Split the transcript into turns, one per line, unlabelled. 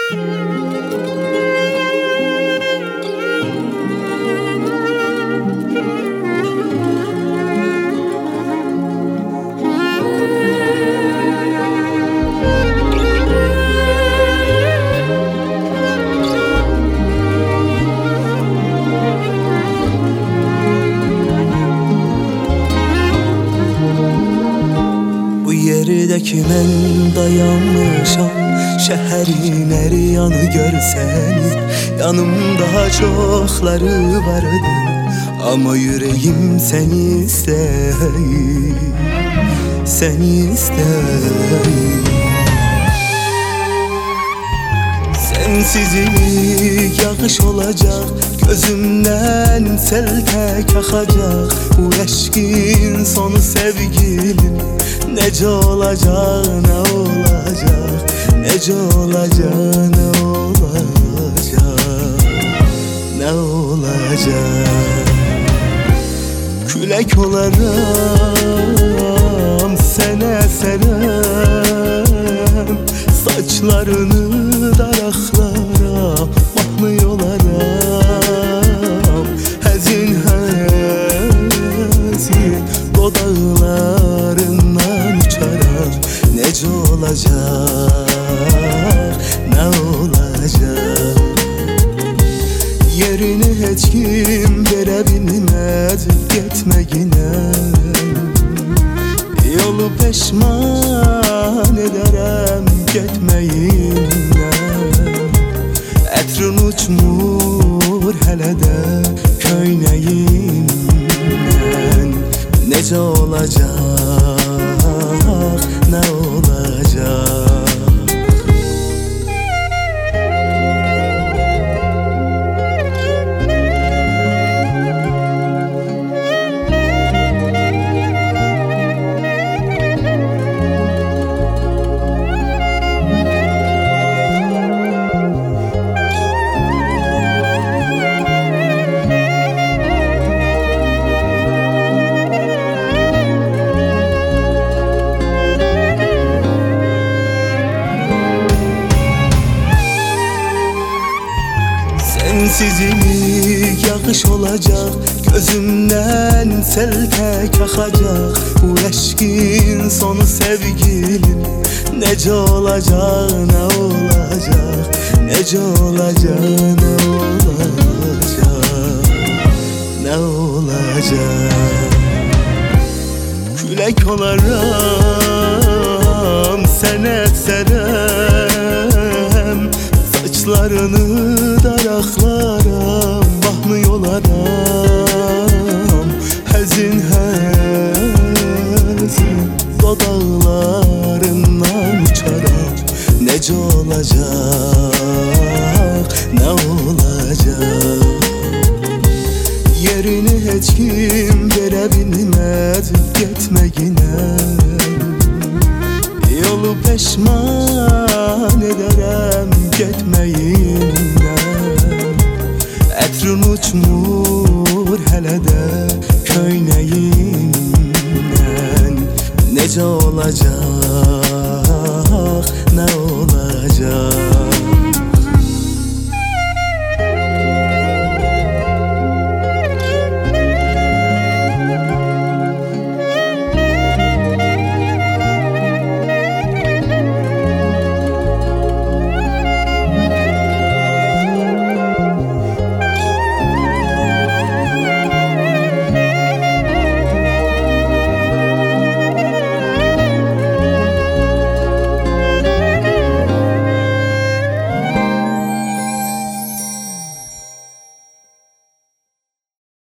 Yerdəki mən dayanmışam, şəhərin hər yanı görsəni. Yanımda çoxları vardı, amma ürəyim səni istəyir, səni istəyir. Sensizlik yağış olacaq, gözümdən sel tək axacaq. Bu eşqin sonu sevgilim, necə olacaq, nə olacaq, necə olacaq, nə olacaq, nə olacaq. Külək olaram, sənə əsərəm, saçlarını daraqlara mahnı olaram. Həzin həzin dodaqlarından uçaram. Necə olacaq, nə olacaq. Yerini heç kim verə bilməz getməyinə. Yolu peşman edərəm getməyinə. Ətrın uçmur hələ də köynəyindən. Necə olacaq, nə olacaq. Sensizlik yağış olacaq, gözümdən sel tək axacaq. Bu eşqin sonu sevgilim, necə olacaq, nə olacaq, necə olacaq, nə olacaq, nə olacaq. Külək olaram, sənə əsərəm, saçlarını daraqlara mahnı olaram. Həzin həzin dodaqlarından uçaram. Necə olacaq, nə olacaq. Yerini heç kim verə bilməz getməyinə. Yolu peşman edərəm getməyinə. Ətrın uçmur hələ də köynəyindən. Necə olacaq,